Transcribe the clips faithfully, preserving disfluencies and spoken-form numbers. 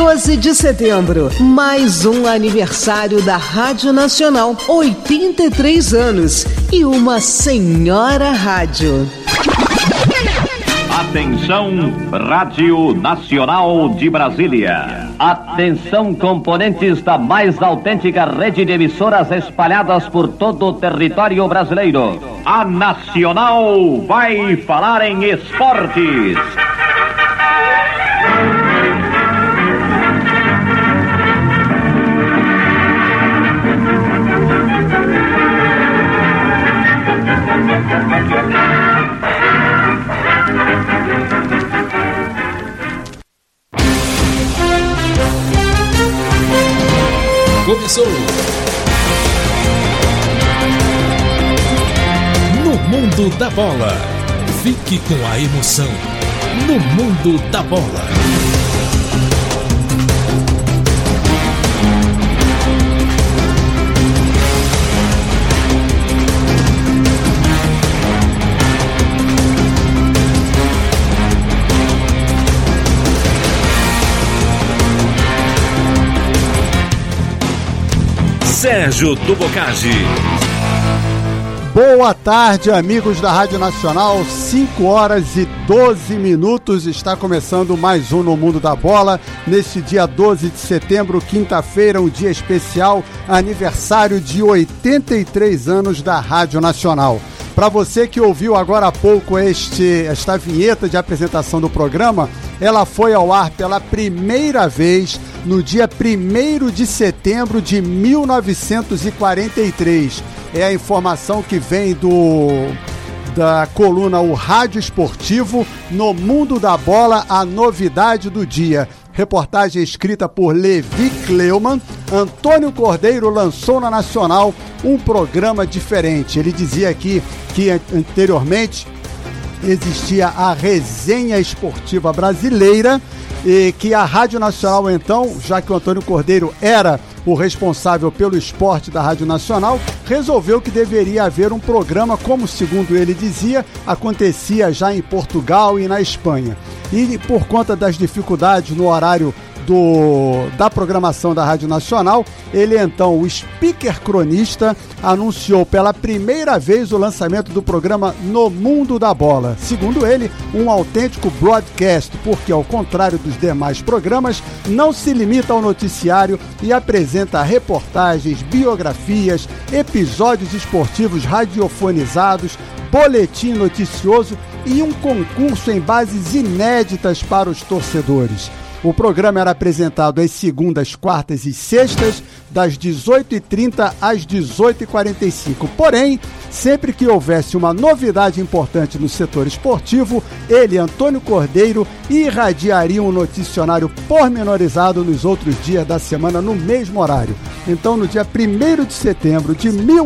doze de setembro, mais um aniversário da Rádio Nacional, oitenta e três anos e uma senhora rádio. Atenção, Rádio Nacional de Brasília. Atenção, componentes da mais autêntica rede de emissoras espalhadas por todo o território brasileiro. A Nacional vai falar em esportes. Começou No Mundo da Bola. Fique com a emoção No Mundo da Bola. Sérgio do Bocage. Boa tarde, amigos da Rádio Nacional. cinco horas e doze minutos. Está começando mais um No Mundo da Bola. Neste dia doze de setembro, quinta-feira, um dia especial, aniversário de oitenta e três anos da Rádio Nacional. Para você que ouviu agora há pouco este, esta vinheta de apresentação do programa, ela foi ao ar pela primeira vez no dia primeiro de setembro de mil novecentos e quarenta e três. É a informação que vem do, da coluna O Rádio Esportivo, No Mundo da Bola, a novidade do dia. Reportagem escrita por Levi Cleuman. Antônio Cordeiro lançou na Nacional um programa diferente. Ele dizia aqui que anteriormente existia a Resenha Esportiva Brasileira e que a Rádio Nacional, então, já que o Antônio Cordeiro era o responsável pelo esporte da Rádio Nacional, resolveu que deveria haver um programa, como segundo ele dizia, acontecia já em Portugal e na Espanha. E por conta das dificuldades no horário do, da programação da Rádio Nacional, ele então, o speaker cronista, anunciou pela primeira vez o lançamento do programa No Mundo da Bola. Segundo ele, um autêntico broadcast, porque ao contrário dos demais programas, não se limita ao noticiário e apresenta reportagens, biografias, episódios esportivos radiofonizados, boletim noticioso e um concurso em bases inéditas para os torcedores. O programa era apresentado às segundas, quartas e sextas, das dezoito e trinta às dezoito e quarenta e cinco. Porém, sempre que houvesse uma novidade importante no setor esportivo, ele, Antônio Cordeiro, irradiaria um noticiário pormenorizado nos outros dias da semana no mesmo horário. Então, no dia primeiro de setembro de mil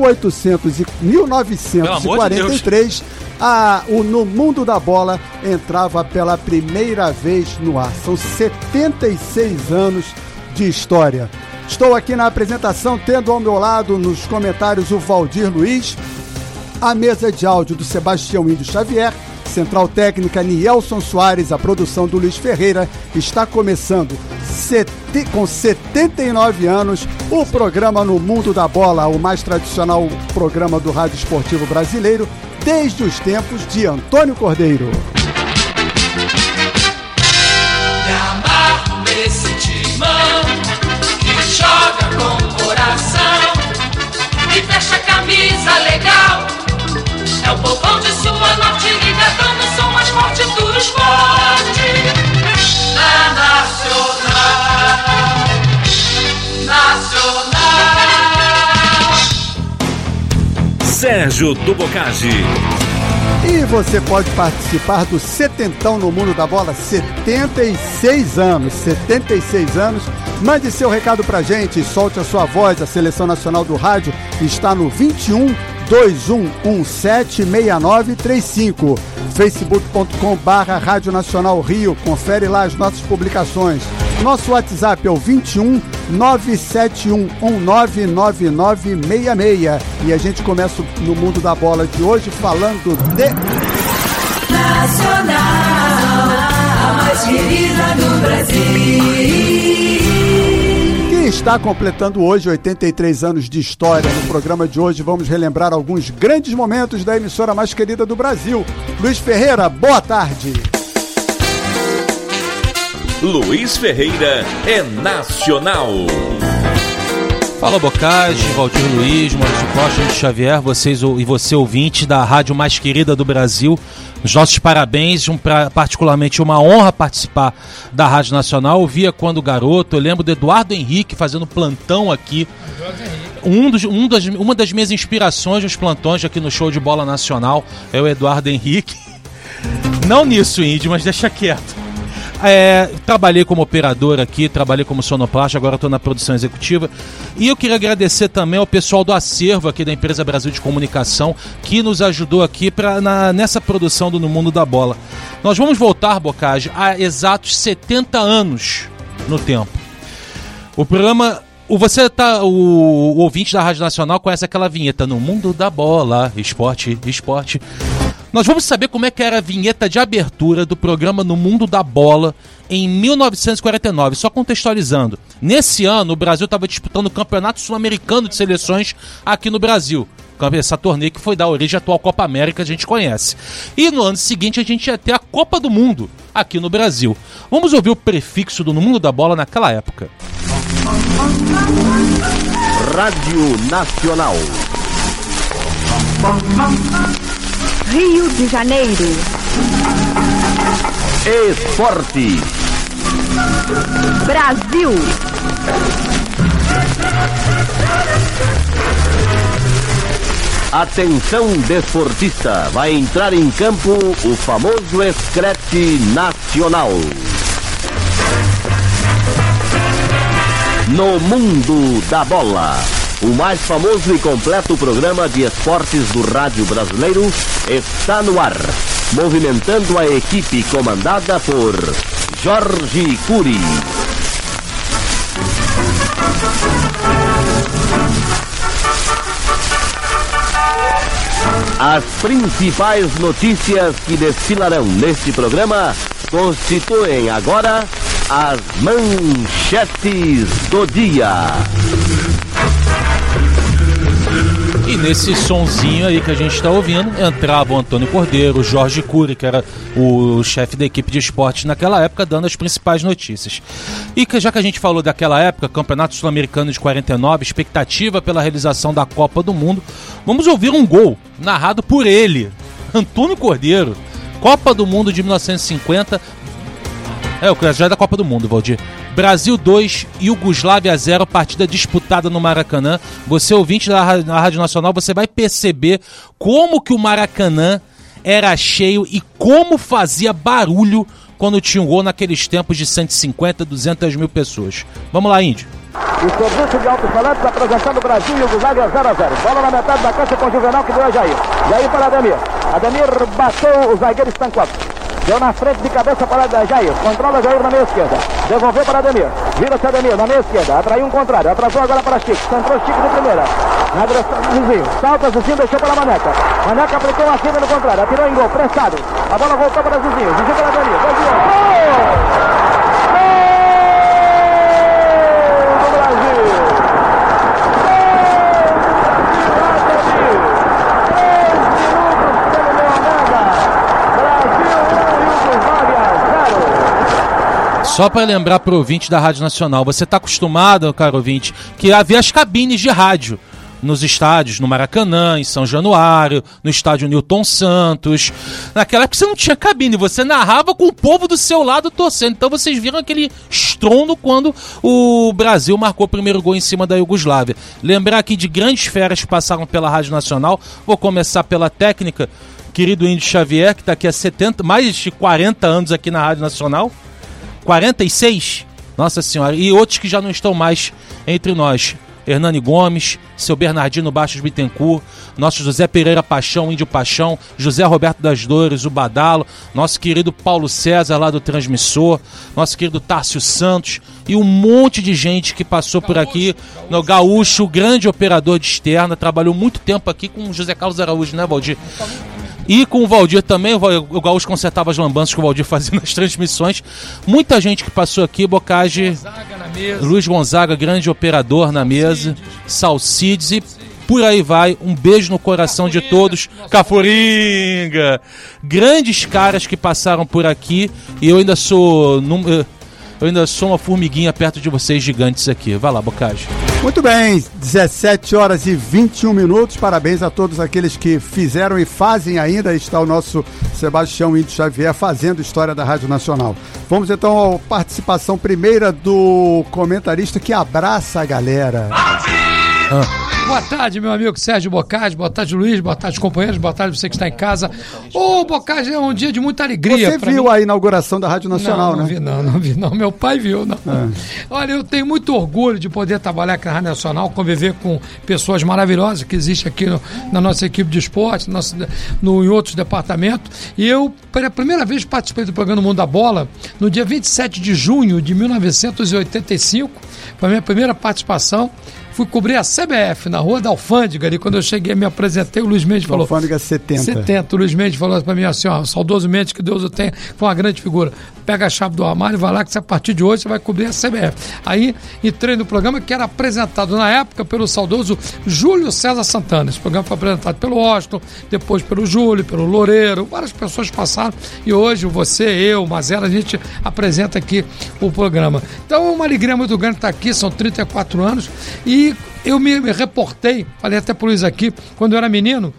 novecentos e quarenta e três, a, o No Mundo da Bola entrava pela primeira vez no ar. São setenta e seis anos de história. Estou aqui na apresentação, tendo ao meu lado nos comentários o Valdir Luiz, a mesa de áudio do Sebastião Índio Xavier, central técnica Nielson Soares, a produção do Luiz Ferreira. Está começando sete, com setenta e nove anos o programa No Mundo da Bola, o mais tradicional programa do Rádio Esportivo Brasileiro, desde os tempos de Antônio Cordeiro. Me amarro nesse timão que joga com coração e fecha a camisa legal. É o povão de sua norte liga, dando o som mais forte do esporte. Na Nacional, Nacional. Sérgio do Bocage. E você pode participar do Setentão No Mundo da Bola, setenta e seis anos, setenta e seis anos. Mande seu recado pra gente, solte a sua voz. A Seleção Nacional do Rádio está no vinte e um, dois um um sete, seis nove três cinco. facebook ponto com barra Rádio Nacional Rio. Confere lá as nossas publicações. Nosso WhatsApp é o vinte e um, nove sete um um nove nove nove seis seis. E a gente começa No Mundo da Bola de hoje falando de... Nacional, a mais querida do Brasil. está completando hoje oitenta e três anos de história. No programa de hoje vamos relembrar alguns grandes momentos da emissora mais querida do Brasil. Luiz Ferreira, boa tarde. Luiz Ferreira é nacional. Fala Bocage, Valdir Luiz, Maurício Costa, de Xavier, vocês e você ouvinte da rádio mais querida do Brasil. Os nossos parabéns, um, pra, particularmente uma honra participar da Rádio Nacional. Eu via quando garoto, eu lembro do Eduardo Henrique fazendo plantão aqui. Um dos, um das, uma das minhas inspirações nos plantões aqui no show de bola nacional é o Eduardo Henrique. Não nisso, Indy, mas deixa quieto. É, trabalhei como operador aqui, trabalhei como sonoplasta, agora estou na produção executiva. E eu queria agradecer também ao pessoal do acervo aqui da Empresa Brasil de Comunicação, que nos ajudou aqui pra, na, nessa produção do No Mundo da Bola. Nós vamos voltar, Bocage, a exatos setenta anos no tempo. O programa... O, você tá, o, o ouvinte da Rádio Nacional conhece aquela vinheta No Mundo da Bola, esporte, esporte... Nós vamos saber como é que era a vinheta de abertura do programa No Mundo da Bola em mil novecentos e quarenta e nove. Só contextualizando. Nesse ano, o Brasil estava disputando o Campeonato Sul-Americano de Seleções aqui no Brasil. Essa torneio que foi da origem à atual Copa América, a gente conhece. E no ano seguinte a gente ia ter a Copa do Mundo aqui no Brasil. Vamos ouvir o prefixo do No Mundo da Bola naquela época. Rádio Nacional. Rio de Janeiro. Esporte. Brasil. Atenção desportista, vai entrar em campo o famoso escrete nacional. No Mundo da Bola. O mais famoso e completo programa de esportes do rádio brasileiro está no ar, movimentando a equipe comandada por Jorge Cury. As principais notícias que desfilarão neste programa constituem agora as manchetes do dia. E nesse sonzinho aí que a gente está ouvindo, entrava o Antônio Cordeiro, o Jorge Cury, que era o chefe da equipe de esportes naquela época, dando as principais notícias. E que, já que a gente falou daquela época, Campeonato Sul-Americano de quarenta e nove, expectativa pela realização da Copa do Mundo, vamos ouvir um gol narrado por ele, Antônio Cordeiro. Copa do Mundo de mil novecentos e cinquenta. É, o já é da Copa do Mundo, Valdir. Brasil dois, Iugoslávia zero, partida disputada no Maracanã. Você, ouvinte da Rádio Nacional, você vai perceber como que o Maracanã era cheio e como fazia barulho quando tinha um gol naqueles tempos de cento e cinquenta, duzentas mil pessoas. Vamos lá, Índio. O serviço de alto-falantes apresentando o Brasil e Iugoslávia zero a zero. Bola na metade da cancha com o Juvenal, que deu a Jair. Jair para Ademir. Ademir bateu o zagueiro Stankovic. Deu na frente de cabeça para Jair. Controla Jair na meia esquerda. Devolveu para Ademir. Vira-se Ademir na meia esquerda. Atraiu um contrário. Atrasou agora para Chico. Centrou Chico de primeira. Na direção do Zizinho. Salta Zizinho, deixou para Maneca. Maneca aplicou uma fina no contrário. Atirou em gol. Prestado. A bola voltou para Zizinho. Zizinho para Ademir. Gol de gol. Só para lembrar para o ouvinte da Rádio Nacional, você está acostumado, caro ouvinte, que havia as cabines de rádio nos estádios, no Maracanã, em São Januário, no estádio Newton Santos. Naquela época você não tinha cabine, você narrava com o povo do seu lado torcendo. Então vocês viram aquele estrondo quando o Brasil marcou o primeiro gol em cima da Iugoslávia. Lembrar aqui de grandes feras que passaram pela Rádio Nacional. Vou começar pela técnica, querido Índio Xavier, que está aqui há setenta, mais de quarenta anos aqui na Rádio Nacional. quarenta e seis? Nossa Senhora. E outros que já não estão mais entre nós. Hernani Gomes, seu Bernardino Bastos Bittencourt, nosso José Pereira Paixão, Índio Paixão, José Roberto das Dores, o Badalo, nosso querido Paulo César lá do Transmissor, nosso querido Tárcio Santos e um monte de gente que passou por aqui. No Gaúcho, o grande operador de externa, trabalhou muito tempo aqui com o José Carlos Araújo, né, Valdir? E com o Valdir também, o Gaúcho consertava as lambanças que o Valdir fazia nas transmissões. Muita gente que passou aqui, Bocage, Luiz Gonzaga, grande operador na mesa, Salcides e por aí vai. Um beijo no coração de todos. Cafuringa! Grandes caras que passaram por aqui e eu ainda sou... Num, eu ainda sou uma formiguinha perto de vocês gigantes aqui. Vai lá, Bocage. Muito bem, dezessete horas e vinte e um minutos. Parabéns a todos aqueles que fizeram e fazem ainda. Está o nosso Sebastião Índio Xavier fazendo história da Rádio Nacional. Vamos então à participação primeira do comentarista que abraça a galera. Ah. Boa tarde, meu amigo Sérgio Bocage, boa tarde, Luiz, boa tarde, companheiros, boa tarde você que está em casa. Ô, Bocage, é um dia de muita alegria. Você viu mim. A inauguração da Rádio Nacional, não, não né? Vi, não, não vi, não. Meu pai viu, não. É. Olha, eu tenho muito orgulho de poder trabalhar aqui na Rádio Nacional, conviver com pessoas maravilhosas que existem aqui no, na nossa equipe de esporte, no, no, em outros departamentos. E eu, pela primeira vez, participei do programa Mundo da Bola, no dia vinte e sete de junho de mil novecentos e oitenta e cinco. Foi a minha primeira participação. Fui cobrir a C B F na Rua da Alfândega, e quando eu cheguei, me apresentei, o Luiz Mendes falou... Alfândega setenta. setenta, o Luiz Mendes falou para mim assim, ó, o saudoso Mendes, que Deus o tenha, foi uma grande figura. Pega a chave do armário e vai lá, que a partir de hoje você vai cobrir a C B F. Aí entrei no programa que era apresentado na época pelo saudoso Júlio César Santana. Esse programa foi apresentado pelo Washington, depois pelo Júlio, pelo Loureiro, várias pessoas passaram, e hoje você, eu, Mazera, a gente apresenta aqui o programa. Então é uma alegria muito grande estar aqui, são trinta e quatro anos, e eu me, me reportei, falei até por isso aqui, quando eu era menino,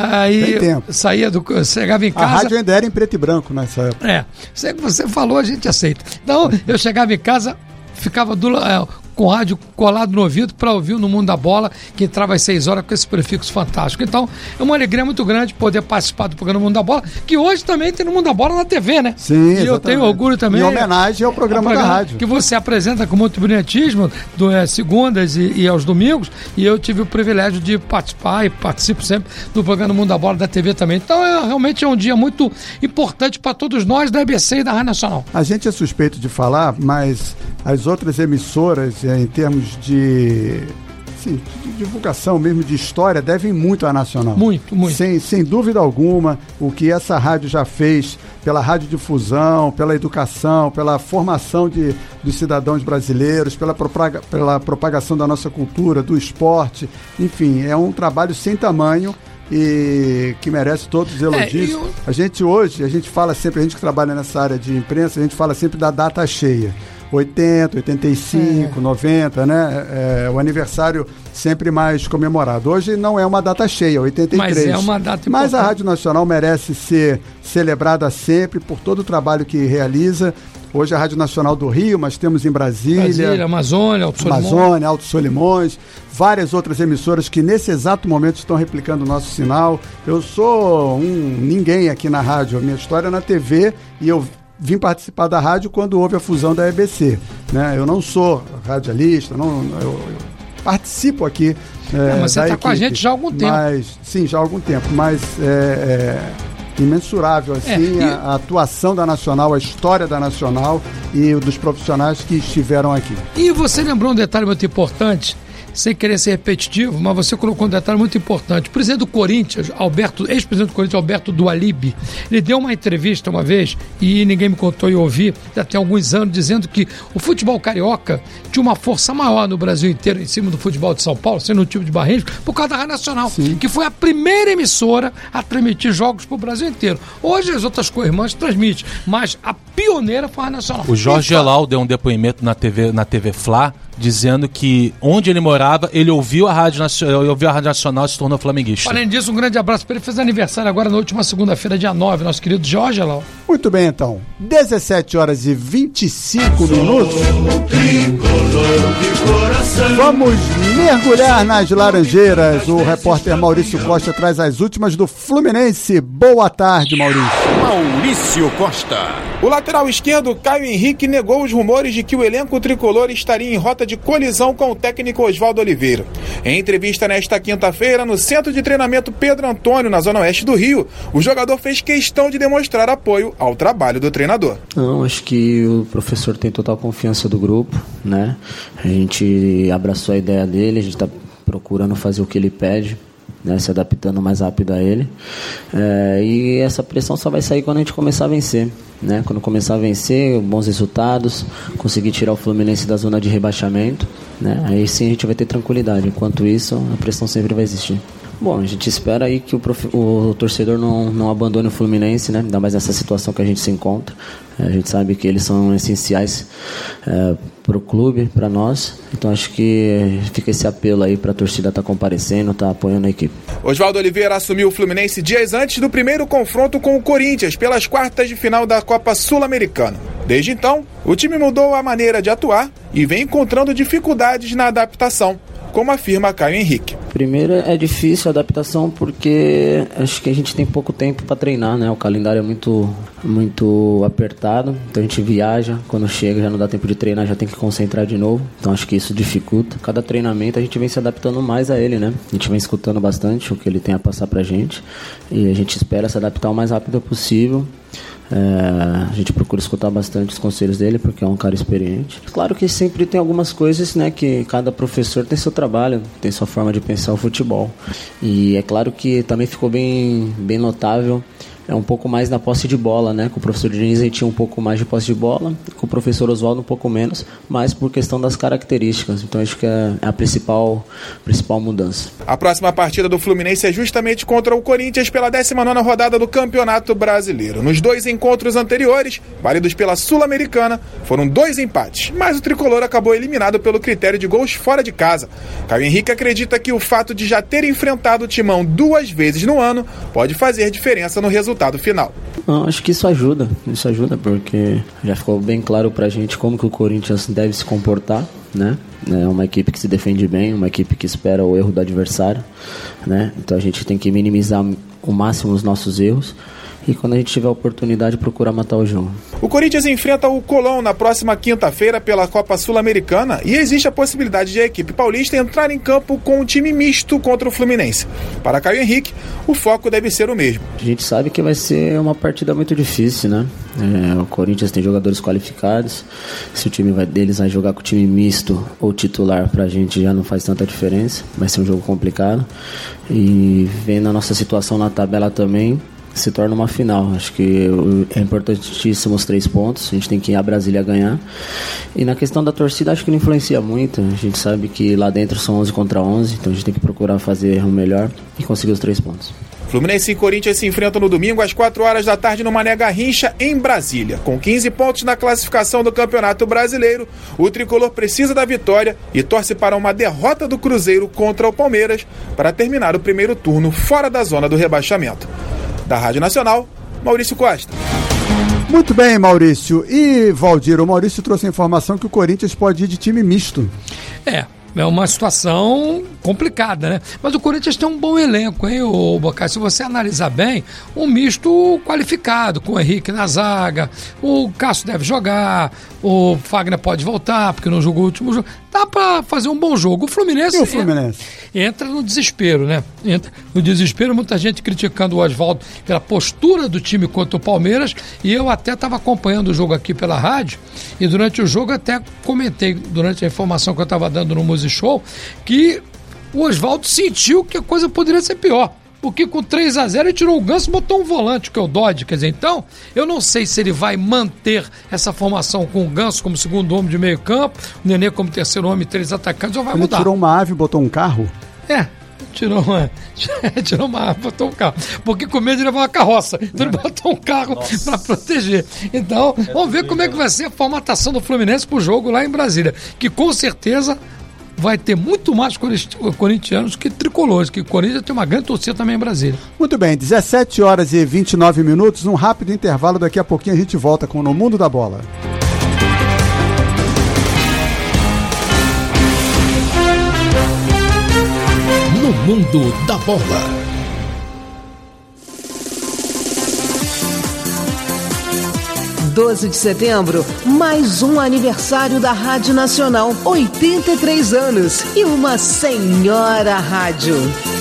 aí saía do, chegava em casa... A rádio ainda era em preto e branco nessa época. É, você falou, a gente aceita. Então, eu chegava em casa, ficava do... É, com o rádio colado no ouvido para ouvir no Mundo da Bola, que entrava às seis horas com esse prefixo fantástico. Então, é uma alegria muito grande poder participar do programa Mundo da Bola, que hoje também tem no Mundo da Bola na T V, né? Sim, e exatamente. Eu tenho orgulho também. Em homenagem ao programa, ao programa da rádio. Que você apresenta com muito brilhantismo, do, é, segundas e, e aos domingos, e eu tive o privilégio de participar e participo sempre do programa Mundo da Bola da T V também. Então, é, realmente é um dia muito importante para todos nós da A B C e da Rádio Nacional. A gente é suspeito de falar, mas as outras emissoras, em termos de, assim, de divulgação mesmo, de história, devem muito à Nacional. Muito, muito. Sem, sem dúvida alguma, o que essa rádio já fez pela radiodifusão, pela educação, pela formação de, dos cidadãos brasileiros, pela, propaga, pela propagação da nossa cultura, do esporte, enfim, é um trabalho sem tamanho e que merece todos os elogios. É, eu... A gente hoje, a gente fala sempre, a gente que trabalha nessa área de imprensa, a gente fala sempre da data cheia. oitenta, oitenta e cinco, é. noventa, né? É, o aniversário sempre mais comemorado. Hoje não é uma data cheia, oitenta e três. Mas é uma data importante. Mas a Rádio Nacional merece ser celebrada sempre por todo o trabalho que realiza. Hoje a Rádio Nacional do Rio, mas temos em Brasília... Brasília, Amazônia, Alto Solimões. Amazônia, Alto Solimões, várias outras emissoras que nesse exato momento estão replicando o nosso sinal. Eu sou um ninguém aqui na rádio, a minha história é na T V e eu vim participar da rádio quando houve a fusão da A B C. Né? Eu não sou radialista, não, eu, eu participo aqui. É, mas você está com a gente já há algum tempo. Mas, sim, já há algum tempo, mas é, é imensurável assim, é, e... a, a atuação da Nacional, a história da Nacional e dos profissionais que estiveram aqui. E você lembrou um detalhe muito importante, sem querer ser repetitivo, mas você colocou um detalhe muito importante. O presidente do Corinthians, Alberto, ex-presidente do Corinthians, Alberto Dualib, ele deu uma entrevista uma vez, e ninguém me contou e eu ouvi, já tem alguns anos, dizendo que o futebol carioca tinha uma força maior no Brasil inteiro, em cima do futebol de São Paulo, sendo um tipo de Barreiros, por causa da Rádio Nacional, Sim. que foi a primeira emissora a transmitir jogos para o Brasil inteiro. Hoje as outras co-irmãs transmitem, mas a pioneira foi a Rádio Nacional. O Jorge Elal deu um depoimento na T V, na T V Fla, dizendo que onde ele morava, ele ouviu a Rádio Nacional, ouviu a Rádio Nacional e se tornou flamenguista. Além disso, um grande abraço para ele. Fez aniversário agora na última segunda-feira, dia nove, nosso querido Jorge Elal. Muito bem, então. dezessete horas e vinte e cinco minutos. Vamos mergulhar nas Laranjeiras. O repórter Maurício Costa traz as últimas do Fluminense. Boa tarde, Maurício. Maurício Costa. O lateral esquerdo, Caio Henrique, negou os rumores de que o elenco tricolor estaria em rota de colisão com o técnico Oswaldo Oliveira. Em entrevista nesta quinta-feira, no Centro de Treinamento Pedro Antônio, na Zona Oeste do Rio, o jogador fez questão de demonstrar apoio ao trabalho do treinador. Não, acho que o professor tem total confiança do grupo, né? A gente abraçou a ideia dele, a gente está procurando fazer o que ele pede. né, se adaptando mais rápido a ele. É, e essa pressão só vai sair quando a gente começar a vencer. Né? Quando começar a vencer, bons resultados, conseguir tirar o Fluminense da zona de rebaixamento, né? Aí sim a gente vai ter tranquilidade. Enquanto isso, a pressão sempre vai existir. Bom, a gente espera aí que o, prof... o torcedor não, não abandone o Fluminense, né? Ainda mais nessa situação que a gente se encontra. A gente sabe que eles são essenciais é, para o clube, para nós. Então acho que fica esse apelo aí para a torcida estar tá comparecendo, estar tá apoiando a equipe. Oswaldo Oliveira assumiu o Fluminense dias antes do primeiro confronto com o Corinthians pelas quartas de final da Copa Sul-Americana. Desde então, o time mudou a maneira de atuar e vem encontrando dificuldades na adaptação, como afirma Caio Henrique. Primeiro, é difícil a adaptação porque acho que a gente tem pouco tempo para treinar, né? O calendário é muito, muito apertado, então a gente viaja, quando chega já não dá tempo de treinar, já tem que concentrar de novo, então acho que isso dificulta. Cada treinamento a gente vem se adaptando mais a ele, né? A gente vem escutando bastante o que ele tem a passar pra gente e a gente espera se adaptar o mais rápido possível. É, a gente procura escutar bastante os conselhos dele, porque é um cara experiente. Claro que sempre tem algumas coisas, né, que cada professor tem seu trabalho, tem sua forma de pensar o futebol. E é claro que também ficou bem, bem notável é um pouco mais na posse de bola, né? Com o professor Diniz ele tinha um pouco mais de posse de bola, com o professor Oswaldo um pouco menos, mas por questão das características. Então acho que é a principal, principal mudança. A próxima partida do Fluminense é justamente contra o Corinthians pela décima nona rodada do Campeonato Brasileiro. Nos dois encontros anteriores, válidos pela Sul-Americana, foram dois empates, mas o tricolor acabou eliminado pelo critério de gols fora de casa. Caio Henrique acredita que o fato de já ter enfrentado o Timão duas vezes no ano pode fazer diferença no resultado final. Não, acho que isso ajuda, isso ajuda porque já ficou bem claro pra gente como que o Corinthians deve se comportar, né? É uma equipe que se defende bem, uma equipe que espera o erro do adversário, né? Então a gente tem que minimizar o máximo os nossos erros e quando a gente tiver a oportunidade procurar matar o jogo. O Corinthians enfrenta o Colón na próxima quinta-feira pela Copa Sul-Americana e existe a possibilidade de a equipe paulista entrar em campo com um time misto contra o Fluminense. Para Caio Henrique, o foco deve ser o mesmo. A gente sabe que vai ser uma partida muito difícil, né? É, o Corinthians tem jogadores qualificados, se o time vai, deles vai jogar com o time misto ou titular, pra gente já não faz tanta diferença, vai ser um jogo complicado e vendo a nossa situação na tabela também, se torna uma final. Acho que é importantíssimo os três pontos. A gente tem que ir a Brasília ganhar. E na questão da torcida, acho que não influencia muito. A gente sabe que lá dentro são onze contra onze, então a gente tem que procurar fazer o melhor e conseguir os três pontos. Fluminense e Corinthians se enfrentam no domingo às quatro horas da tarde no Mané Garrincha, em Brasília. Com quinze pontos na classificação do Campeonato Brasileiro, o tricolor precisa da vitória e torce para uma derrota do Cruzeiro contra o Palmeiras para terminar o primeiro turno fora da zona do rebaixamento. Da Rádio Nacional, Maurício Costa. Muito bem, Maurício. E, Valdir, o Maurício trouxe a informação que o Corinthians pode ir de time misto. É, é uma situação complicada, né? Mas o Corinthians tem um bom elenco, hein, ô Bocai? Se você analisar bem, um misto qualificado, com o Henrique na zaga, o Cássio deve jogar, o Fagner pode voltar, porque não jogou o último jogo. Dá pra fazer um bom jogo. O Fluminense, e o Fluminense? Entra, entra no desespero, né? Entra no desespero, muita gente criticando o Oswaldo pela postura do time contra o Palmeiras, e eu até estava acompanhando o jogo aqui pela rádio, e durante o jogo até comentei, durante a informação que eu estava dando no Music Show, que o Oswaldo sentiu que a coisa poderia ser pior. Porque com três a zero ele tirou o Ganso e botou um volante, que é o Dodge. Quer dizer, então, eu não sei se ele vai manter essa formação com o Ganso como segundo homem de meio campo, o Nenê como terceiro homem e três atacantes, ou vai ele mudar. Ele tirou uma ave e botou um carro? É, tirou uma, tirou uma ave e botou um carro. Porque com medo de levar uma carroça. Então ele botou um carro para proteger. Então, vamos ver como é que vai ser a formatação do Fluminense pro jogo lá em Brasília. Que com certeza vai ter muito mais corintianos que tricolores, que o Corinthians tem uma grande torcida também em Brasília. Muito bem, dezessete horas e vinte e nove minutos, um rápido intervalo, daqui a pouquinho a gente volta com o No Mundo da Bola. No Mundo da Bola. doze de setembro, mais um aniversário da Rádio Nacional, oitenta e três anos e uma senhora rádio.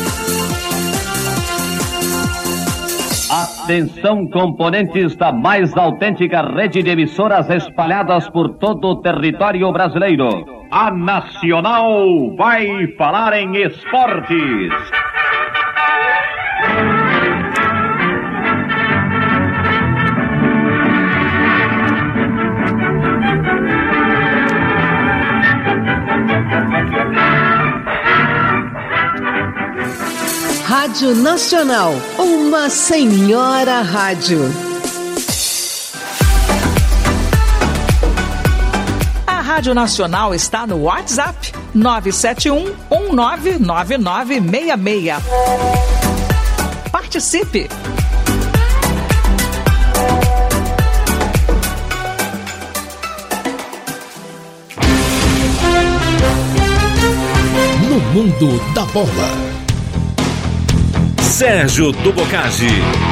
Atenção, componentes da mais autêntica rede de emissoras espalhadas por todo o território brasileiro. A Nacional vai falar em esportes. Rádio Nacional, uma senhora rádio. A Rádio Nacional está no WhatsApp nove sete um, um nove nove nove seis seis. Participe! No mundo da bola, Sérgio do Bocage.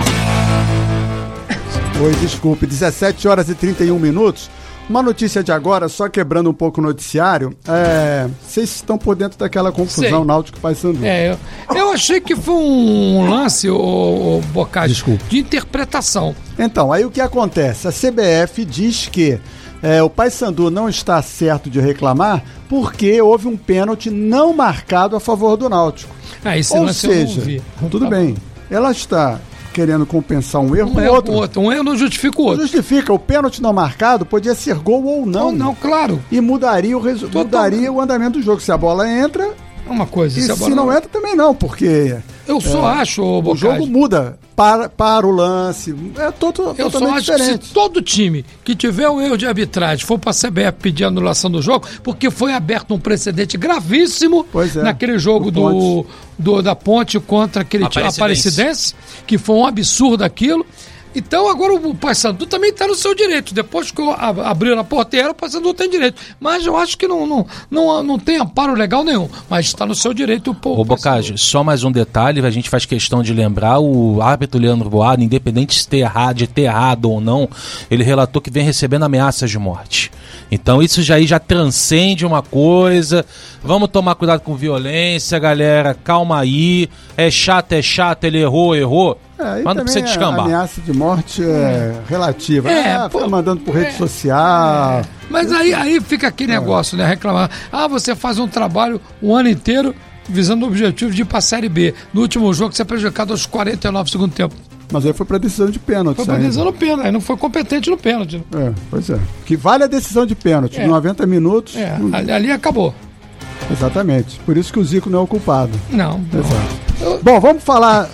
Oi, desculpe, dezessete horas e trinta e um minutos. Uma notícia de agora, só quebrando um pouco o noticiário. É, vocês estão por dentro daquela confusão Sei. Náutico Paysandu. É, eu, eu achei que foi um lance, o, o Bocage, Desculpa. de interpretação. Então, aí o que acontece? A C B F diz que é, o Paysandu não está certo de reclamar porque houve um pênalti não marcado a favor do Náutico. Ah, esse Ou lance eu não seja, vi. tudo Tá bem, ela está querendo compensar um erro Um com erro outro. com outro. Um erro não justifica o outro. Justifica, o pênalti não marcado podia ser gol ou não. Ou não, claro. E mudaria o, resu- mudaria o andamento do jogo. Se a bola entra, Uma coisa. e se, a se bola não entra também não, porque Eu só acho, ô, o Bocage, jogo muda para, para o lance. É todo, Eu só totalmente acho diferente. que se todo time que tiver um erro de arbitragem for para a C B F pedir anulação do jogo, porque foi aberto um precedente gravíssimo Pois é, naquele jogo do do, do- da Ponte contra aquele time Aparecidense. Aparecidense, que foi um absurdo aquilo. Então agora o Paysandu também está no seu direito. Depois que a- abriu a porteira, o Paysandu tem direito. Mas eu acho que não, não, não, não tem amparo legal nenhum. Mas está no seu direito o povo. Ô Bocage, só mais um detalhe, a gente faz questão de lembrar, o árbitro Leandro Boado, independente de ter errado, de ter errado ou não, ele relatou que vem recebendo ameaças de morte. Então isso já aí já transcende uma coisa. Vamos tomar cuidado com violência, galera, calma aí. É chato, é chato, ele errou, errou. É, e Mas não precisa também a descambar. ameaça de morte é relativa. É, ah, pô, fica mandando por rede é, social. Mas aí, aí fica aquele negócio, né? Reclamar. Ah, você faz um trabalho o ano inteiro visando o objetivo de ir para a Série B. No último jogo, você é prejudicado aos quarenta e nove do segundo tempo. Mas aí foi pra decisão de pênalti. Foi para ainda. decisão no pênalti. Aí não foi competente no pênalti. É, pois é. Que vale a decisão de pênalti. É. noventa minutos. É, não- ali, ali acabou. Exatamente. Por isso que o Zico não é o culpado. Não. Exato. Bom, vamos falar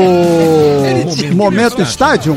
do Momento Estádio.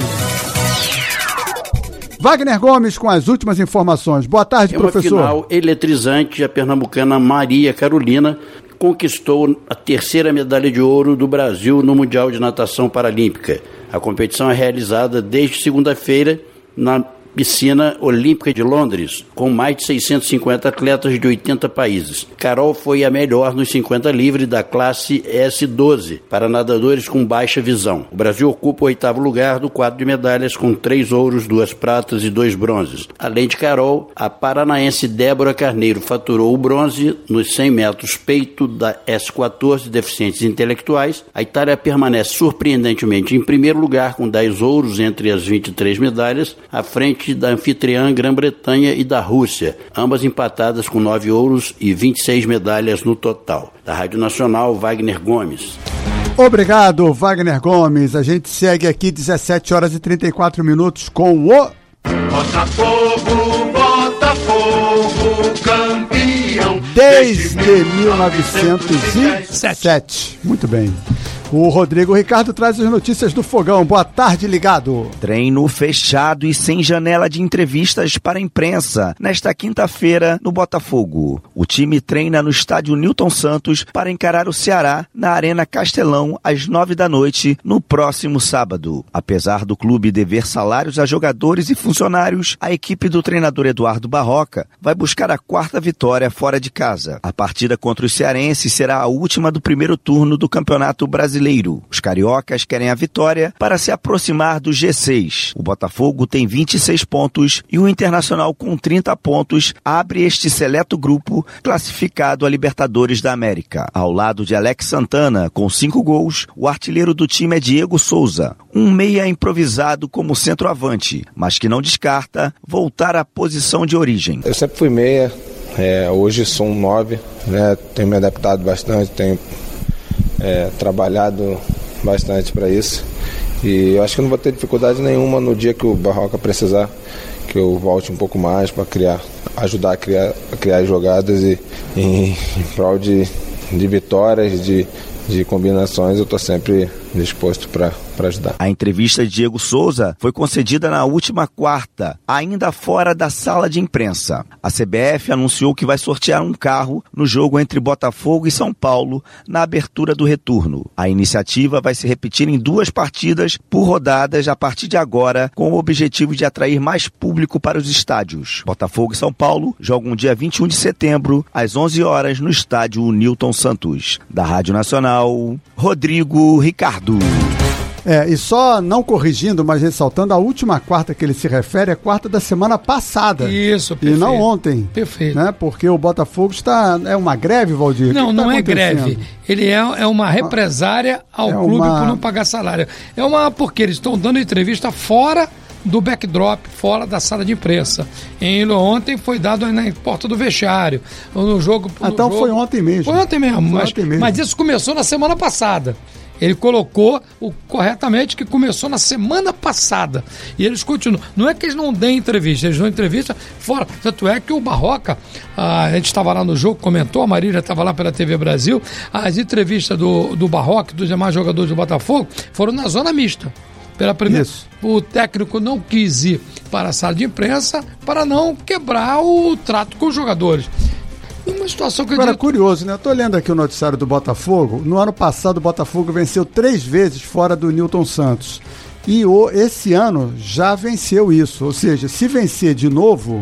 Wagner Gomes com as últimas informações. Boa tarde, É uma professor. final eletrizante. A pernambucana Maria Carolina conquistou a terceira medalha de ouro do Brasil no Mundial de Natação Paralímpica. A competição é realizada desde segunda-feira na Piscina Olímpica de Londres, com mais de seiscentos e cinquenta atletas de oitenta países. Carol foi a melhor nos cinquenta livre da classe S doze, para nadadores com baixa visão. O Brasil ocupa o oitavo lugar do quadro de medalhas, com três ouros, duas pratas e dois bronzes. Além de Carol, a paranaense Débora Carneiro faturou o bronze nos cem metros peito da S quatorze, deficientes intelectuais. A Itália permanece surpreendentemente em primeiro lugar, com dez ouros entre as vinte e três medalhas, à frente da anfitriã Grã-Bretanha e da Rússia, ambas empatadas com nove ouros e vinte e seis medalhas no total. Da Rádio Nacional, Wagner Gomes. Obrigado, Wagner Gomes. A gente segue aqui dezessete horas e trinta e quatro minutos com o... Botafogo, Botafogo, campeão. Desde mil novecentos e sete. Muito bem. O Rodrigo Ricardo traz as notícias do Fogão. Boa tarde, ligado. Treino fechado e sem janela de entrevistas para a imprensa nesta quinta-feira no Botafogo. O time treina no estádio Newton Santos para encarar o Ceará na Arena Castelão às nove da noite no próximo sábado. Apesar do clube dever salários a jogadores e funcionários, a equipe do treinador Eduardo Barroca vai buscar a quarta vitória fora de casa. A partida contra os cearenses será a última do primeiro turno do Campeonato Brasileiro. Os cariocas querem a vitória para se aproximar do G seis. O Botafogo tem vinte e seis pontos e o Internacional com trinta pontos abre este seleto grupo classificado a Libertadores da América. Ao lado de Alex Santana, com cinco gols, o artilheiro do time é Diego Souza, um meia improvisado como centroavante, mas que não descarta voltar à posição de origem. Eu sempre fui meia, é, hoje sou um nove, né? Tenho me adaptado bastante, tenho É, trabalhado bastante para isso e eu acho que não vou ter dificuldade nenhuma no dia que o Barroca precisar que eu volte um pouco mais para criar, ajudar a criar, a criar jogadas e, e em prol de, de vitórias, de, de combinações, eu estou sempre disposto para ajudar. A entrevista de Diego Souza foi concedida na última quarta, ainda fora da sala de imprensa. A C B F anunciou que vai sortear um carro no jogo entre Botafogo e São Paulo na abertura do retorno. A iniciativa vai se repetir em duas partidas por rodadas a partir de agora, com o objetivo de atrair mais público para os estádios. Botafogo e São Paulo jogam dia vinte e um de setembro, às onze horas, no estádio Newton Santos. Da Rádio Nacional, Rodrigo Ricardo. É, e só não corrigindo, mas ressaltando, a última quarta que ele se refere é a quarta da semana passada. Isso, perfeito. E não ontem. Perfeito. Né? Porque o Botafogo está... É uma greve, Valdir? Não, que não tá é greve. Ele é, é uma represária ao é clube uma... por não pagar salário. É uma... Porque eles estão dando entrevista fora do backdrop, fora da sala de imprensa. Em ontem foi dado na porta do vestiário. No jogo... No então jogo... foi ontem mesmo. Foi ontem mesmo. Foi mas, ontem mesmo. Mas isso começou na semana passada. Ele colocou o, corretamente que começou na semana passada. E eles continuam. Não é que eles não deem entrevista, eles dão entrevista fora. Tanto é que o Barroca, a gente estava lá no jogo, comentou, a Marília estava lá pela T V Brasil, as entrevistas do, do Barroca e dos demais jogadores do Botafogo foram na zona mista. Pela primeira, Isso. O técnico não quis ir para a sala de imprensa para não quebrar o trato com os jogadores. Uma situação que eu Agora, digo... curioso, né? Eu tô lendo aqui o noticiário do Botafogo. No ano passado, o Botafogo venceu três vezes fora do Newton Santos. E o, esse ano já venceu isso. Ou seja, se vencer de novo,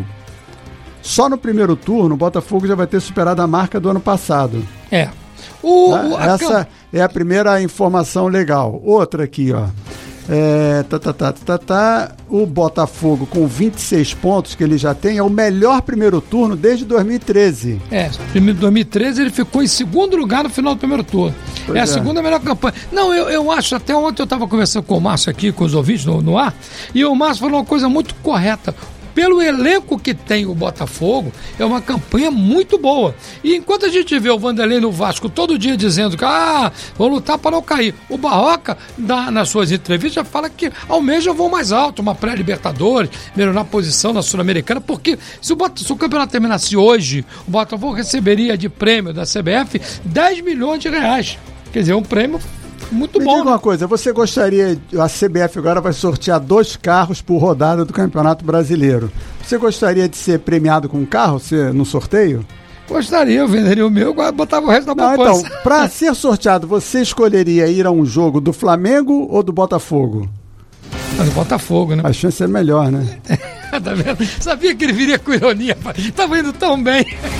só no primeiro turno, o Botafogo já vai ter superado a marca do ano passado. É. O, né? o, Essa a... é a primeira informação legal. Outra aqui, ó. É, tá, tá, tá, tá, tá, o Botafogo com vinte e seis pontos que ele já tem é o melhor primeiro turno desde dois mil e treze. É, em dois mil e treze ele ficou em segundo lugar no final do primeiro turno. Pois é a é. segunda melhor campanha. Não, eu, eu acho, até ontem eu estava conversando com o Márcio aqui, com os ouvintes no, no ar, e o Márcio falou uma coisa muito correta. Pelo elenco que tem o Botafogo, é uma campanha muito boa. E enquanto a gente vê o Vanderlei no Vasco todo dia dizendo que ah, vou lutar para não cair, o Barroca, na, nas suas entrevistas, fala que almeja voo mais alto, uma pré-Libertadores, melhorar a posição na Sul-Americana, porque se o, se o campeonato terminasse hoje, o Botafogo receberia de prêmio da C B F dez milhões de reais. Quer dizer, um prêmio muito Me bom. Me diga uma coisa, você gostaria, a C B F agora vai sortear dois carros por rodada do Campeonato Brasileiro. Você gostaria de ser premiado com um carro você, no sorteio? Gostaria, eu venderia o meu, agora botava o resto da poupança. Então, para ser sorteado, você escolheria ir a um jogo do Flamengo ou do Botafogo? Ah, do Botafogo, né? A chance é melhor, né? Tá vendo? Sabia que ele viria com ironia, tava indo tão bem.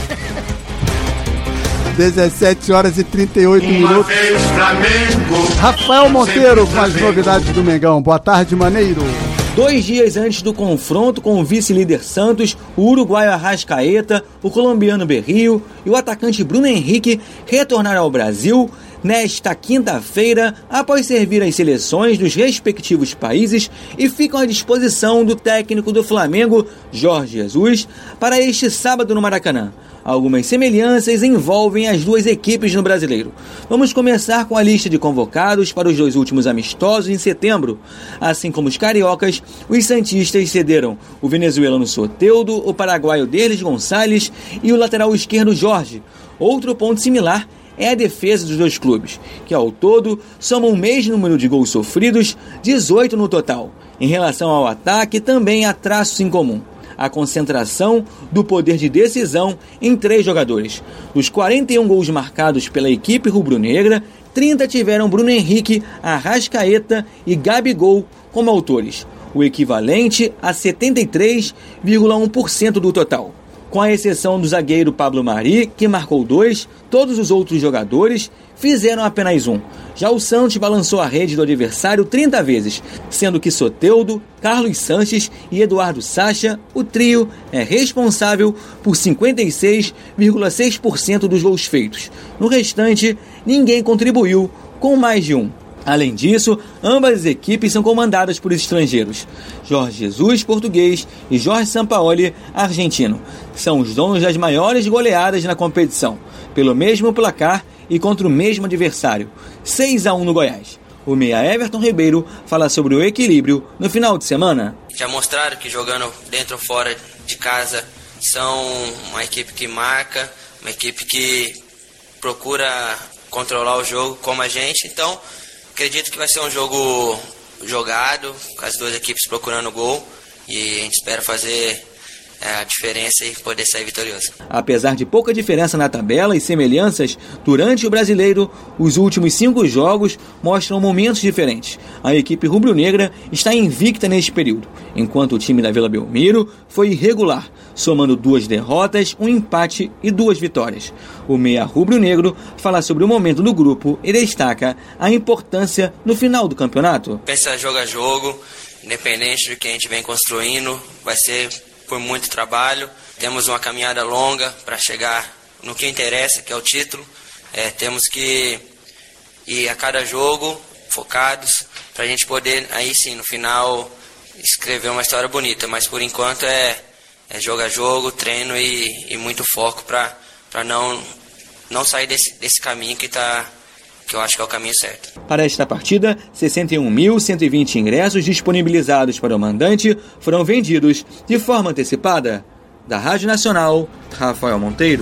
dezessete horas e trinta e oito minutos. Rafael Monteiro com as novidades do Mengão. Boa tarde, Maneiro. Dois dias antes do confronto com o vice-líder Santos, o uruguaio Arrascaeta, o colombiano Berrio e o atacante Bruno Henrique retornaram ao Brasil nesta quinta-feira após servir as seleções dos respectivos países e ficam à disposição do técnico do Flamengo, Jorge Jesus, para este sábado no Maracanã. Algumas semelhanças envolvem as duas equipes no Brasileiro. Vamos começar com a lista de convocados para os dois últimos amistosos em setembro. Assim como os cariocas, os santistas cederam o venezuelano Soteldo, o paraguaio Derlis Gonçalves e o lateral esquerdo Jorge. Outro ponto similar é a defesa dos dois clubes, que ao todo somam o mesmo número de gols sofridos, dezoito no total. Em relação ao ataque, também há traços em comum. A concentração do poder de decisão em três jogadores. Dos quarenta e um gols marcados pela equipe rubro-negra, trinta tiveram Bruno Henrique, Arrascaeta e Gabigol como autores, o equivalente a setenta e três vírgula um por cento do total. Com a exceção do zagueiro Pablo Mari, que marcou dois, todos os outros jogadores fizeram apenas um. Já o Santos balançou a rede do adversário trinta vezes, sendo que Soteldo, Carlos Sanches e Eduardo Sacha, o trio, é responsável por cinquenta e seis vírgula seis por cento dos gols feitos. No restante, ninguém contribuiu com mais de um. Além disso, ambas as equipes são comandadas por estrangeiros. Jorge Jesus, português, e Jorge Sampaoli, argentino. São os donos das maiores goleadas na competição, pelo mesmo placar e contra o mesmo adversário, seis a um no Goiás. O meia Everton Ribeiro fala sobre o equilíbrio no final de semana. Já mostraram que jogando dentro ou fora de casa são uma equipe que marca, uma equipe que procura controlar o jogo como a gente. Então, acredito que vai ser um jogo jogado, com as duas equipes procurando gol, e a gente espera fazer é, a diferença e poder sair vitorioso. Apesar de pouca diferença na tabela e semelhanças, durante o Brasileiro, os últimos cinco jogos mostram momentos diferentes. A equipe rubro-negra está invicta neste período, enquanto o time da Vila Belmiro foi irregular, somando duas derrotas, um empate e duas vitórias. O meia rubro-negro fala sobre o momento do grupo e destaca a importância no final do campeonato. Pensa jogo a jogo, independente do que a gente vem construindo, vai ser por muito trabalho. Temos uma caminhada longa para chegar no que interessa, que é o título. É, temos que ir a cada jogo focados para a gente poder, aí sim, no final, escrever uma história bonita. Mas por enquanto é, é jogo a jogo, treino e, e muito foco para não, não sair desse, desse caminho que, tá, que eu acho que é o caminho certo. Para esta partida, sessenta e um mil cento e vinte ingressos disponibilizados para o mandante foram vendidos de forma antecipada. Da Rádio Nacional, Rafael Monteiro.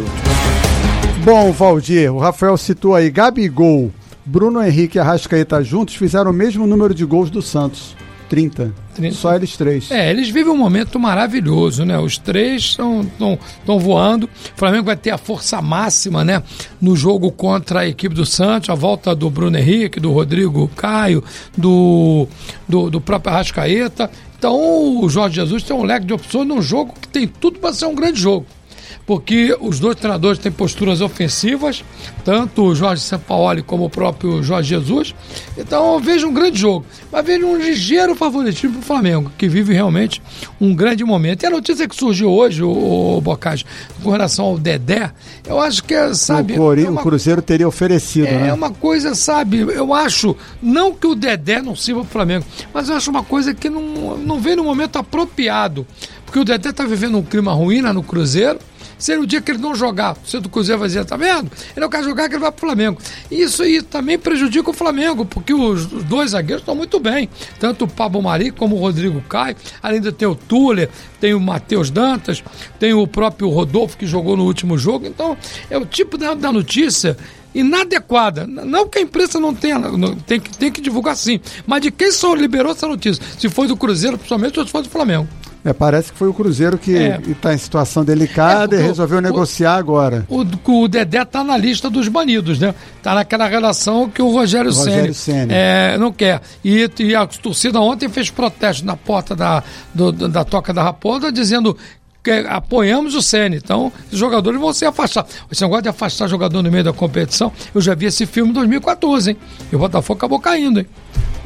Bom, Valdir, o Rafael citou aí Gabigol, Bruno Henrique e Arrascaeta juntos fizeram o mesmo número de gols do Santos. trinta. trinta. Só eles três. É, eles vivem um momento maravilhoso, né? Os três estão voando. O Flamengo vai ter a força máxima, né? No jogo contra a equipe do Santos, a volta do Bruno Henrique, do Rodrigo Caio, do, do, do próprio Arrascaeta. Então o Jorge Jesus tem um leque de opções num jogo que tem tudo para ser um grande jogo. Porque os dois treinadores têm posturas ofensivas, tanto o Jorge Sampaoli como o próprio Jorge Jesus. Então eu vejo um grande jogo, mas vejo um ligeiro favoritismo para o Flamengo, que vive realmente um grande momento. E a notícia que surgiu hoje, o, o Bocage, com relação ao Dedé, eu acho que é, sabe... O, Cori, é uma, o Cruzeiro teria oferecido, é, né? É uma coisa, sabe, eu acho, não que o Dedé não sirva para o Flamengo, mas eu acho uma coisa que não, não vem no momento apropriado, porque o Dedé está vivendo um clima ruim lá no Cruzeiro. Se o dia que ele não jogar, o do Cruzeiro vai dizer, tá vendo? Ele não quer jogar, que ele vai pro Flamengo. Isso aí também prejudica o Flamengo, porque os dois zagueiros estão muito bem. Tanto o Pablo Mari como o Rodrigo Caio. Além de ter o Tuller, tem o Matheus Dantas, tem o próprio Rodolfo, que jogou no último jogo. Então, é o tipo da, da notícia inadequada. Não que a imprensa não tenha, não, tem, que, tem que divulgar sim, mas de quem só liberou essa notícia? Se foi do Cruzeiro, principalmente, ou se foi do Flamengo. É, parece que foi o Cruzeiro que está é. em situação delicada é, e resolveu o, negociar agora. O, o Dedé está na lista dos banidos, né? Está naquela relação que o Rogério, o Rogério Ceni é, não quer. E, e a torcida ontem fez protesto na porta da, do, da Toca da Raposa, dizendo que apoiamos o Ceni. Então, os jogadores vão se afastar. Esse negócio de afastar jogador no meio da competição, eu já vi esse filme em dois mil e quatorze, hein? E o Botafogo acabou caindo, hein?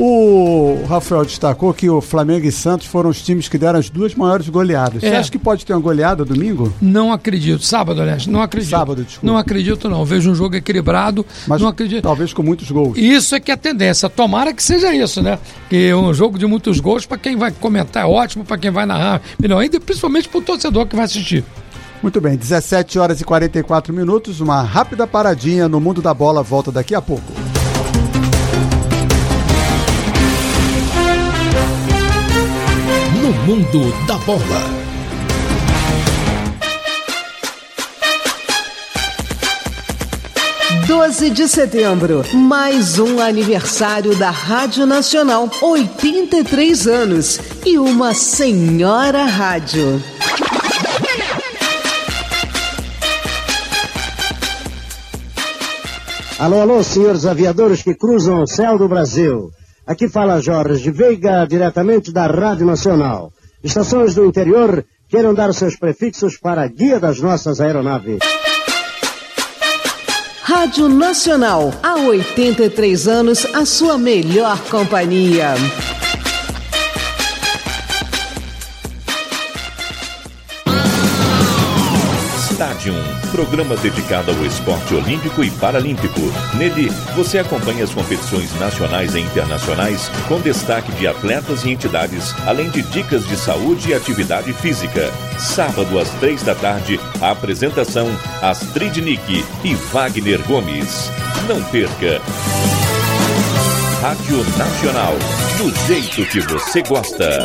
O Rafael destacou que o Flamengo e Santos foram os times que deram as duas maiores goleadas. É. Você acha que pode ter uma goleada domingo? Não acredito. Sábado, aliás, não acredito. Sábado, desculpa. Não acredito, não. Vejo um jogo equilibrado. Mas não acredito. Talvez com muitos gols. Isso é que é a tendência. Tomara que seja isso, né? Que um jogo de muitos gols, para quem vai comentar, é ótimo, para quem vai narrar, melhor ainda, principalmente para o torcedor que vai assistir. Muito bem, dezessete horas e quarenta e quatro minutos, uma rápida paradinha no Mundo da Bola, volta daqui a pouco. No Mundo da Bola. doze de setembro, mais um aniversário da Rádio Nacional, oitenta e três anos e uma senhora rádio. Alô, alô, senhores aviadores que cruzam o céu do Brasil. Aqui fala Jorge de Veiga, diretamente da Rádio Nacional. Estações do interior queiram dar seus prefixos para a guia das nossas aeronaves. Rádio Nacional, há oitenta e três anos, a sua melhor companhia. Estádio, programa dedicado ao esporte olímpico e paralímpico. Nele, você acompanha as competições nacionais e internacionais, com destaque de atletas e entidades, além de dicas de saúde e atividade física. Sábado, às três da tarde, a apresentação Astrid Nick e Wagner Gomes. Não perca! Rádio Nacional, do jeito que você gosta.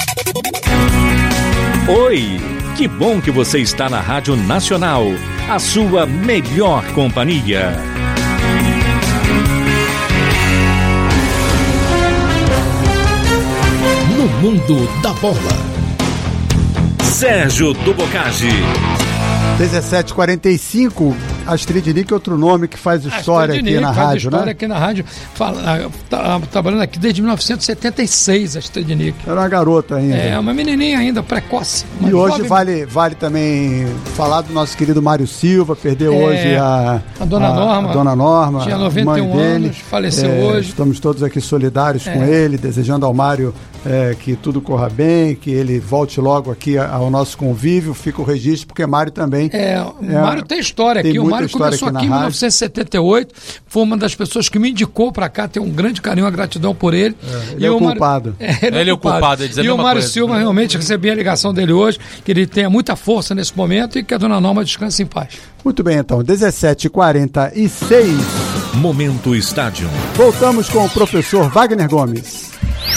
Oi! Que bom que você está na Rádio Nacional, a sua melhor companhia. no mundo da bola. Sérgio do Bocage. dezessete e quarenta e cinco, Astrid Nick é outro nome que faz história aqui na rádio, né? História aqui na rádio, fala, tá, trabalhando aqui desde mil novecentos e setenta e seis, a Astrid Nick. Era uma garota ainda. É, uma menininha ainda, precoce. E hoje jovem... vale, vale também falar do nosso querido Mário Silva, perdeu é, hoje a, a Dona a, Norma. A Dona Norma, tinha noventa e um anos, faleceu é, hoje. Estamos todos aqui solidários é. com ele, desejando ao Mário é, que tudo corra bem, que ele volte logo aqui ao nosso convívio. Fica o registro, porque Mário também... É, o é, Mário tem história tem aqui. O Mário começou aqui, aqui em mil novecentos e setenta e oito, foi uma das pessoas que me indicou para cá, tenho um grande carinho, uma gratidão por ele. É, ele e é o culpado. Mário, é, ele, ele é o culpado. E o Mário coisa. Silva, realmente, recebi a ligação dele hoje, que ele tenha muita força nesse momento e que a Dona Norma descanse em paz. Muito bem, então, dezessete e quarenta e seis. Momento Estádio. Voltamos com o professor Wagner Gomes.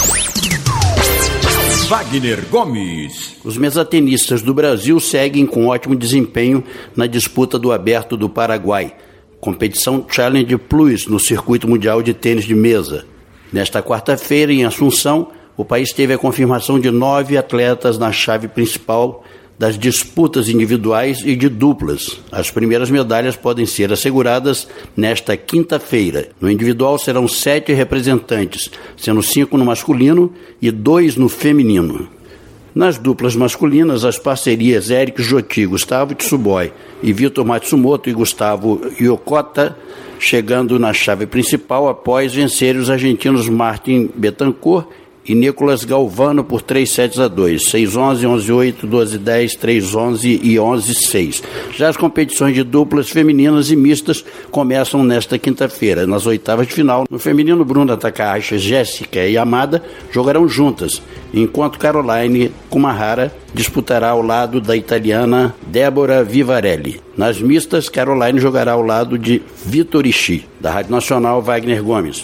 Wagner Gomes. Os mesatenistas do Brasil seguem com ótimo desempenho na disputa do Aberto do Paraguai, competição Challenge Plus no Circuito Mundial de Tênis de Mesa. Nesta quarta-feira, em Assunção, o país teve a confirmação de nove atletas na chave principal das disputas individuais e de duplas. As primeiras medalhas podem ser asseguradas nesta quinta-feira. No individual serão sete representantes, sendo cinco no masculino e dois no feminino. Nas duplas masculinas, as parcerias Eric Joti, Gustavo Tsuboi e Vitor Matsumoto e Gustavo Yokota, chegando na chave principal após vencer os argentinos Martin Betancourt e Nicolas Galvano por três sets a dois, seis a onze, onze a oito, doze a dez, três a onze e onze a seis. Já as competições de duplas femininas e mistas começam nesta quinta-feira. Nas oitavas de final, no feminino, Bruna Takahashi, Jéssica e Amada jogarão juntas, enquanto Caroline Kumahara disputará ao lado da italiana Débora Vivarelli. Nas mistas, Caroline jogará ao lado de Vitor Ishii. Da Rádio Nacional, Wagner Gomes.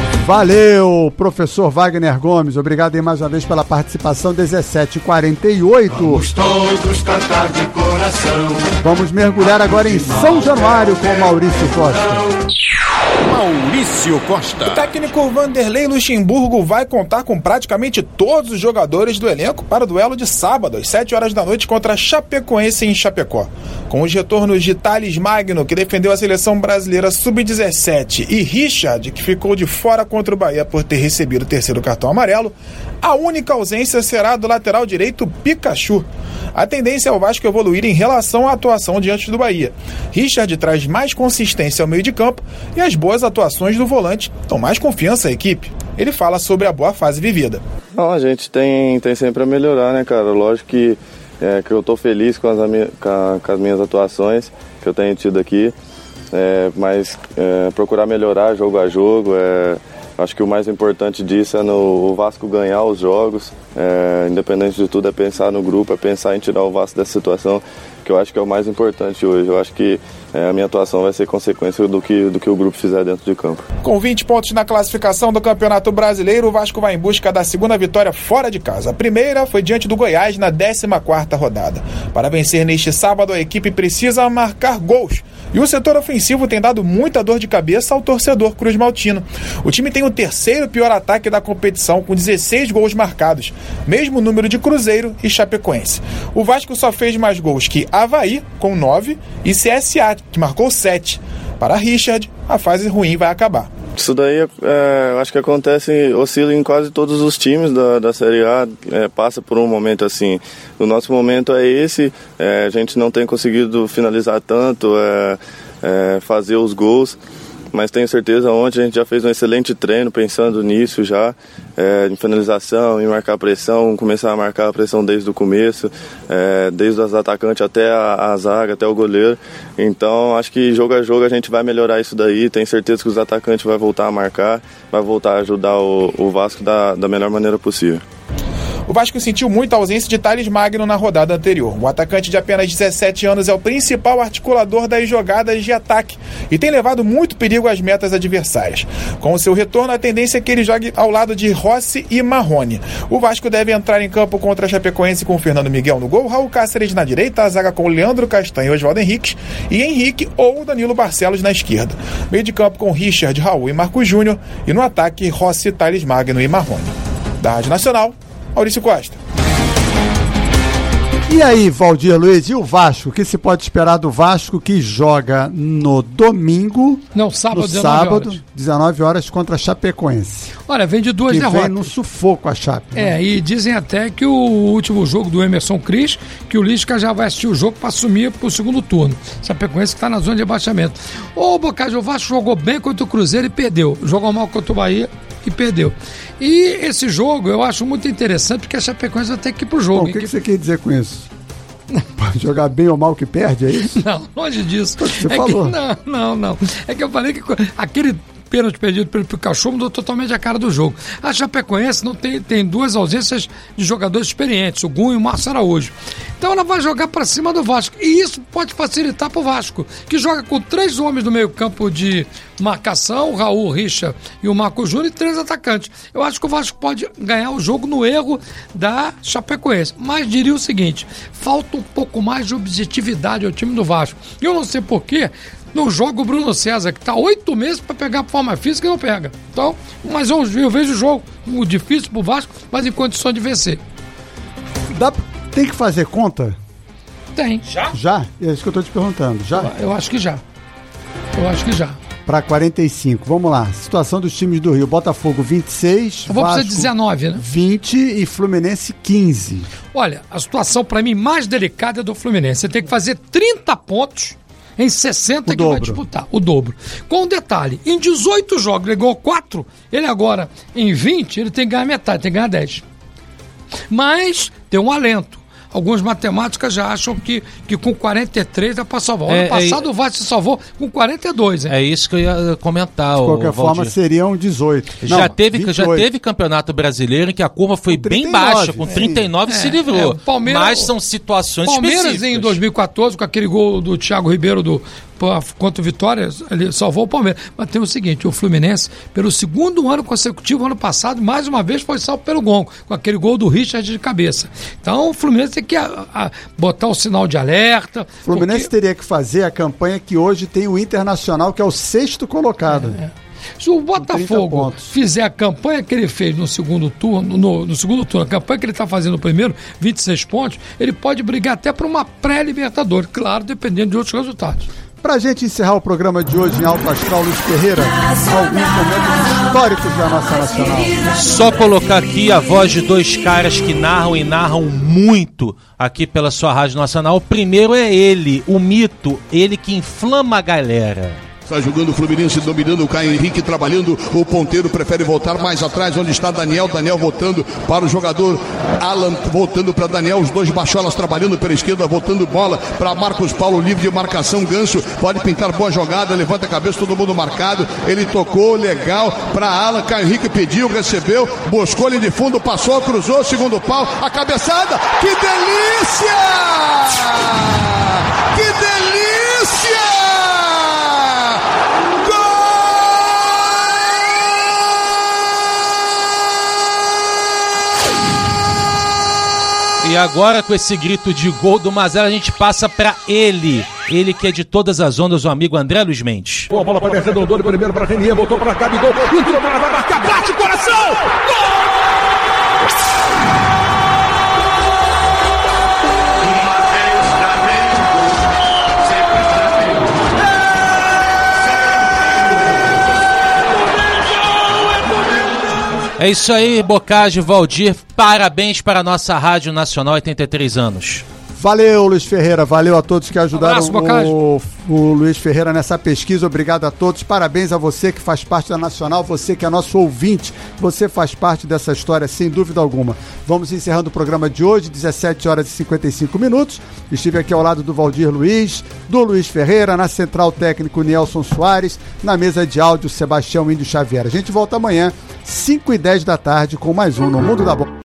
Valeu, professor Wagner Gomes. Obrigado aí mais uma vez pela participação. dezessete e quarenta e oito. Vamos todos cantar de coração. Vamos mergulhar agora em São Januário com Maurício Costa. Maurício Costa. O técnico Vanderlei Luxemburgo vai contar com praticamente todos os jogadores do elenco para o duelo de sábado, às sete horas da noite, contra a Chapecoense em Chapecó. Com os retornos de Thales Magno, que defendeu a seleção brasileira sub dezessete, e Richard, que ficou de fora contra o Bahia por ter recebido o terceiro cartão amarelo, a única ausência será do lateral direito Pikachu. A tendência é o Vasco evoluir em relação à atuação diante do Bahia. Richard traz mais consistência ao meio de campo e as boas atuações do volante dão mais confiança à equipe. Ele fala sobre a boa fase vivida. Não, a gente tem, tem sempre a melhorar, né, cara? Lógico que, é, que eu tô feliz com as, com, com as minhas atuações que eu tenho tido aqui, é, mas é, procurar melhorar jogo a jogo. É, acho que o mais importante disso é no o Vasco ganhar os jogos, é, independente de tudo, é pensar no grupo, é pensar em tirar o Vasco dessa situação, que eu acho que é o mais importante hoje. Eu acho que é, a minha atuação vai ser consequência do que, do que o grupo fizer dentro de campo. Com vinte pontos na classificação do Campeonato Brasileiro, o Vasco vai em busca da segunda vitória fora de casa. A primeira foi diante do Goiás na décima quarta rodada. Para vencer neste sábado, a equipe precisa marcar gols. E o setor ofensivo tem dado muita dor de cabeça ao torcedor cruzmaltino. O time tem o terceiro pior ataque da competição, com dezesseis gols marcados, mesmo número de Cruzeiro e Chapecoense. O Vasco só fez mais gols que Avaí, com nove, e C S A, que marcou sete. Para Richard, a fase ruim vai acabar. Isso daí, é, acho que acontece, oscila em quase todos os times da, da Série A, é, passa por um momento assim. O nosso momento é esse, é, a gente não tem conseguido finalizar tanto, é, é, fazer os gols, mas tenho certeza ontem a gente já fez um excelente treino pensando nisso já, é, em finalização, em marcar pressão, começar a marcar a pressão desde o começo, é, desde os atacantes até a, a zaga, até o goleiro. Então acho que jogo a jogo a gente vai melhorar isso daí, tenho certeza que os atacantes vão voltar a marcar, vai voltar a ajudar o, o Vasco da, da melhor maneira possível. O Vasco sentiu muito a ausência de Thales Magno na rodada anterior. O atacante de apenas dezessete anos é o principal articulador das jogadas de ataque e tem levado muito perigo às metas adversárias. Com o seu retorno, a tendência é que ele jogue ao lado de Rossi e Marrone. O Vasco deve entrar em campo contra a Chapecoense com Fernando Miguel no gol, Raul Cáceres na direita, a zaga com Leandro Castanho e Oswaldo Henrique, e Henrique ou Danilo Barcelos na esquerda. Meio de campo com Richard, Raul e Marcos Júnior, e no ataque Rossi, Thales Magno e Marrone. Da Rádio Nacional, Maurício Costa. E aí, Valdir Luiz, e o Vasco? O que se pode esperar do Vasco, que joga no domingo, Não, sábado, no dezenove sábado, horas. dezenove horas contra a Chapecoense? Olha, vem de duas que derrotas. vem no sufoco a Chape. É, né? e dizem até que o último jogo do Emerson Cris, que o Lisca já vai assistir o jogo para assumir pro segundo turno. Chapecoense que está na zona de abaixamento. O Bocage, o Vasco jogou bem contra o Cruzeiro e perdeu. Jogou mal contra o Bahia e perdeu. E esse jogo eu acho muito interessante, porque a Chapecoense vai ter que ir pro jogo. Bom, o que, que você quer dizer com isso? Pode jogar bem ou mal que perde, é isso? Não, longe disso. Você é falou. Que, não, não, não. É que eu falei que aquele pênalti perdido pelo Pikachu mudou totalmente a cara do jogo. A Chapecoense não tem, tem duas ausências de jogadores experientes, o Gum e o Márcio Araújo. Então ela vai jogar para cima do Vasco. E isso pode facilitar para o Vasco, que joga com três homens no meio campo de marcação, o Raul, o Richa e o Marco Júnior, e três atacantes. Eu acho que o Vasco pode ganhar o jogo no erro da Chapecoense. Mas diria o seguinte, falta um pouco mais de objetividade ao time do Vasco. E eu não sei porquê, não joga o Bruno César, que está oito meses para pegar forma física e não pega. Então, mas eu, eu vejo o jogo um difícil para o Vasco, mas em condições de vencer. Dá, tem que fazer conta? Tem. Já? Já? É isso que eu estou te perguntando. Já? Eu, eu acho que já. Eu acho que já. Para quarenta e cinco. Vamos lá. Situação dos times do Rio. Botafogo vinte e seis. Eu vou Vasco precisar dezenove, né? vinte e Fluminense quinze. Olha, a situação para mim mais delicada é do Fluminense. Você tem que fazer trinta pontos em sessenta O que dobro. vai disputar, o dobro. Com um detalhe, em dezoito jogos ele ganhou quatro, ele agora em vinte ele tem que ganhar metade, tem que ganhar dez. Mas tem um alento. Alguns matemáticos já acham que, que com quarenta e três dá para salvar. O É, ano passado é, o Vasco se salvou com quarenta e dois. Hein? É isso que eu ia comentar. De qualquer o forma, Valdir. seriam dezoito. Já, Não, teve, já vinte e oito. teve campeonato brasileiro em que a curva foi bem trinta e nove, baixa, com trinta e nove é. se livrou. É, o Palmeiras- mas são situações Palmeiras específicas. em dois mil e quatorze, com aquele gol do Thiago Ribeiro do, contra o Vitória, ele salvou o Palmeiras. Mas tem o seguinte, o Fluminense, pelo segundo ano consecutivo, ano passado, mais uma vez foi salvo pelo Gongo, com aquele gol do Richard de cabeça. Então o Fluminense tem que a, a, botar o sinal de alerta. O Fluminense porque... teria que fazer a campanha que hoje tem o Internacional, que é o sexto colocado. É, é. Se o Botafogo fizer a campanha que ele fez no segundo turno, no, no segundo turno, a campanha que ele está fazendo no primeiro, vinte e seis pontos, ele pode brigar até para uma pré-Libertadores, claro, dependendo de outros resultados. Pra gente encerrar o programa de hoje em Alto Astral, Luiz Ferreira, alguns momentos históricos da nossa nacional. Só colocar aqui a voz de dois caras que narram e narram muito aqui pela sua Rádio Nacional. O primeiro é ele, o mito, ele que inflama a galera. Está jogando o Fluminense, dominando o Caio Henrique, trabalhando. O ponteiro prefere voltar mais atrás, onde está Daniel. Daniel voltando para o jogador Alan, voltando para Daniel. Os dois bacholas trabalhando pela esquerda, voltando bola para Marcos Paulo, livre de marcação. Ganso pode pintar boa jogada, levanta a cabeça, todo mundo marcado. Ele tocou, legal para Alan. Caio Henrique pediu, recebeu, buscou linha de fundo, passou, cruzou, segundo pau, a cabeçada. Que delícia! Que delícia! E agora, com esse grito de gol do Mazela, a gente passa pra ele. Ele que é de todas as ondas, o amigo André Luiz Mendes. Boa bola para descer, Dodô, primeiro para Renier, botou para cá, Gabigol, entrou para vai marcar, bate o coração! Gol! É isso aí, Bocage, Valdir, parabéns para a nossa Rádio Nacional, oitenta e três anos. Valeu, Luiz Ferreira, valeu a todos que ajudaram Abraço, o, o Luiz Ferreira nessa pesquisa, obrigado a todos, parabéns a você que faz parte da Nacional, você que é nosso ouvinte, você faz parte dessa história sem dúvida alguma. Vamos encerrando o programa de hoje, dezessete horas e cinquenta e cinco minutos, estive aqui ao lado do Valdir Luiz, do Luiz Ferreira, na central técnico Nelson Soares, na mesa de áudio Sebastião Índio Xavier. A gente volta amanhã, cinco e dez da tarde, com mais um No Mundo da Bola.